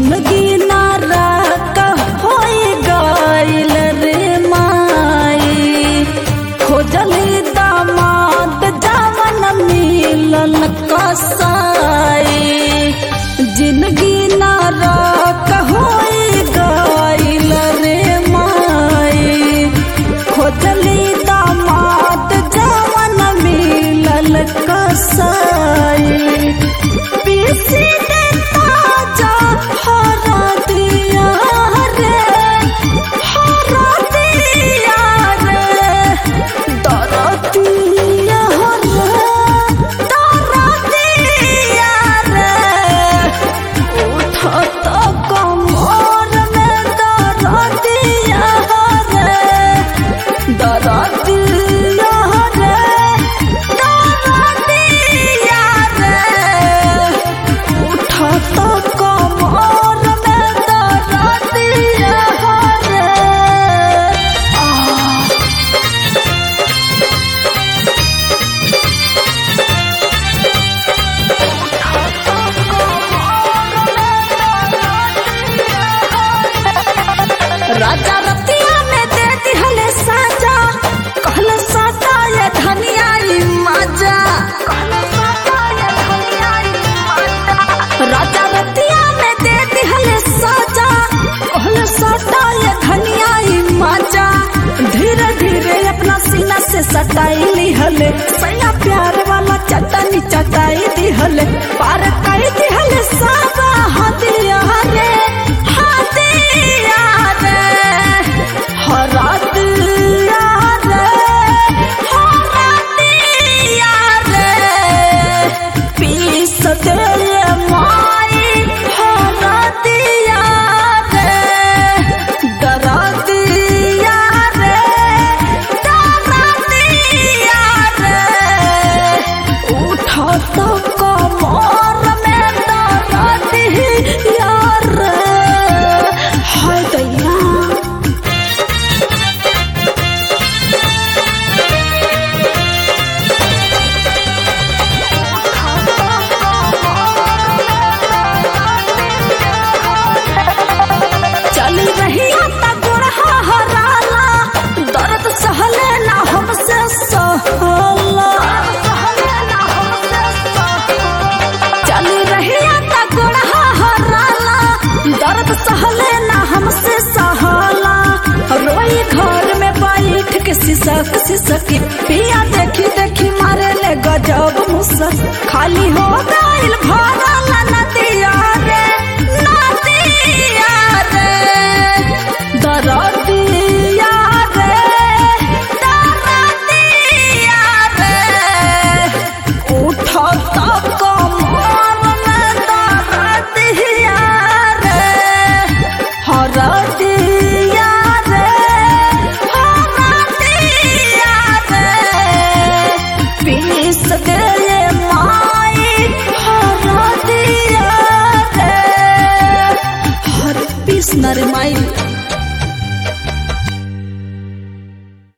जिंदगी नारा होई गइल रे माई। खोजली दामाद जावन मिलल कसाई। जिंदगी नारा होई गइल रे माई। खोजली दामाद जावन मिलल कसाई। पीसी राजा रतिया में दे दिहले साजा। कहल साजा ये धनियाई माजा। राजा रतिया में दे दिहले साजा। कहल साजा ये धनियाई माजा। धीरे धीरे अपना सीना से सटाई लिहले। सैया प्यार वाला चटनी चटाई दिहले। पार कई दिहले साजा हदिया रे सहले ना हमसे सहाला। रोई घर में बैठ के सिसक सिसकी। पिया देखी देखी मारे ले गजब मुसक। खाली हो गइल भरल नदिया रे नदिया रे। दरदिया रे दरदिया रे। उठो तब कमर में दरदिया हरदिया रे हरदिया रे। पीस दे माई हरदिया रे। हर पीस नर माई।